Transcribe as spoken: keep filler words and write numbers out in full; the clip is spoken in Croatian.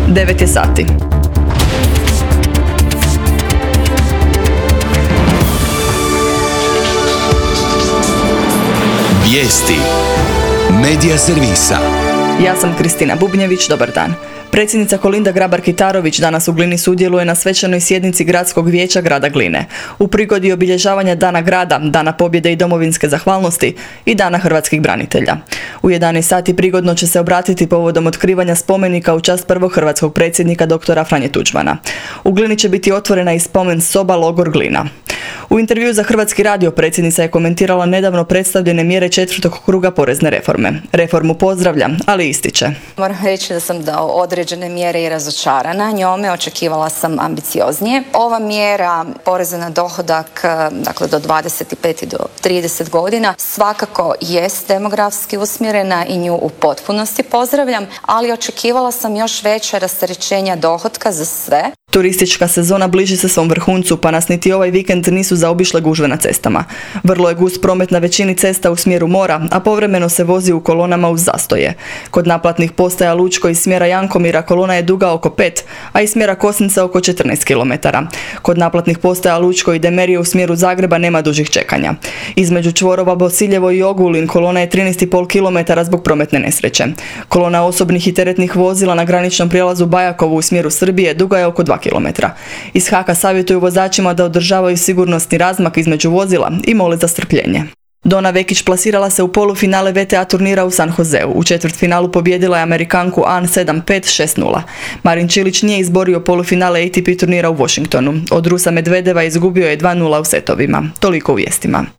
devet je sati. Vijesti Medija servisa. Ja sam Kristina Bubnjević, dobar dan. Predsjednica Kolinda Grabar-Kitarović danas u Glini sudjeluje na svečanoj sjednici Gradskog vijeća grada Gline. U prigodi obilježavanja Dana grada, Dana pobjede i domovinske zahvalnosti i Dana hrvatskih branitelja. U jedanaest sati prigodno će se obratiti povodom otkrivanja spomenika u čast prvog hrvatskog predsjednika doktora Franje Tuđmana. U Glini će biti otvorena i spomen soba Logor Glina. U intervjuu za Hrvatski radio predsjednica je komentirala nedavno predstavljene mjere četvrtog kruga porezne reforme. Reformu pozdravlja, ali ističe. Moram reći da sam da određene mjere i razočarana njome, očekivala sam ambicioznije. Ova mjera poreza na dohodak, dakle do dvadeset pet do trideset godina, svakako jest demografski usmjerena i nju u potpunosti pozdravljam, ali očekivala sam još veće rasterećenja dohotka za sve. Turistička sezona bliži se svom vrhuncu, pa nas niti ovaj vikend nisu zaobišle gužve na cestama. Vrlo je gust promet na većini cesta u smjeru mora, a povremeno se vozi u kolonama uz zastoje. Kod naplatnih postaja Lučko iz smjera Jankomira kolona je duga oko pet, a iz smjera Kosinca oko četrnaest kilometara. Kod naplatnih postaja Lučko i Demerije u smjeru Zagreba nema dužih čekanja. Između čvorova Bosiljevo i Ogulin kolona je trinaest i pol kilometara zbog prometne nesreće. Kolona osobnih i teretnih vozila na graničnom prijelazu Bajakovo u smjeru Srbije duga je oko dva kilometra. Iz Haka savjetuju vozačima da održavaju sigurnosni razmak između vozila i mole za strpljenje. Dona Vekić plasirala se u polufinale V T A turnira u San Joseu. U četvrtfinalu pobijedila je Amerikanku An sedam pet šest nula. Marin Čilić nije izborio polufinale A T P turnira u Washingtonu. Od Rusa Medvedeva izgubio je dva nula u setovima. Toliko u vijestima.